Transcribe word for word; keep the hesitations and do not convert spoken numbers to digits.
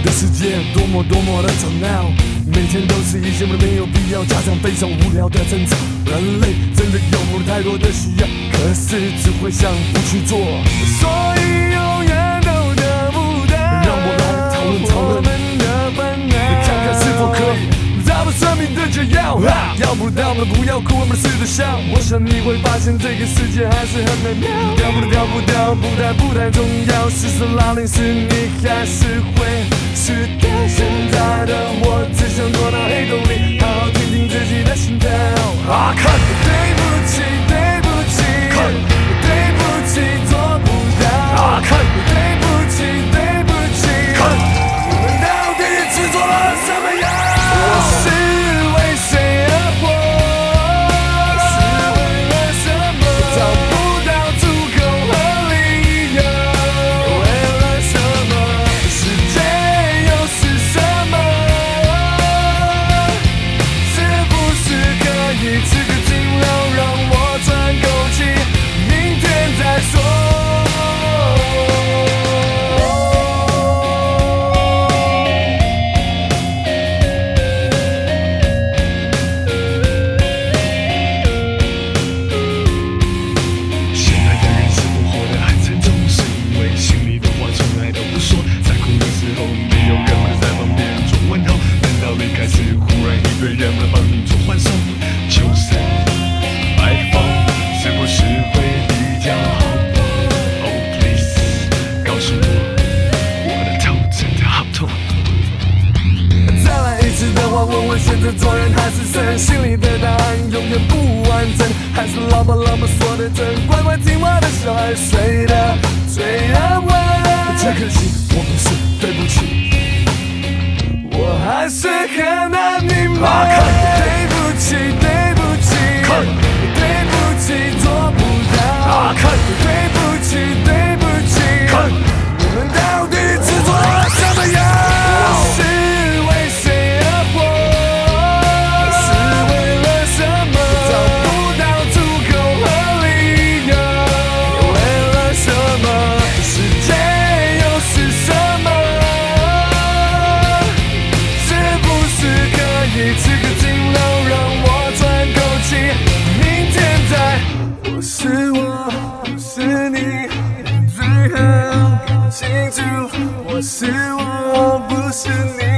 的世界多么多么的吵闹，每天都是一些没有必要加上非常无聊的争吵。人类真的有太多的需要，可是只会想不去做，所以永远都得不到。让我来讨论讨论我们的烦恼，看看是否可以找到生命的解药。要不到了不要哭，我们试着笑。我想你会发现这个世界还是很美妙。掉不了掉不掉，不太不太重要。是谁老零是你还是会是的？现在的我只想躲到黑洞里，好好听听自己的心跳。啊，看，对不起，对不起，对不起，做不到。啊，看，对不起，对不起，我们到底制作了什么呀？我是为谁而活？是为了什么？找不到出口和理由。为了什么？世界又是什么？是不是可以吃个尽头，让我喘口气，明天再说。问问选择做人还是神，心里的答案永远不完整，还是老爸老妈说的真，乖乖听话的小孩睡得最安稳。只可惜我不是，对不起，我还是很难明白。对不起，对不起，对不起，做不到。对不起，对不起，我们到底制作了什么呀？我是是我，是你，最好清楚。我是我，不是你。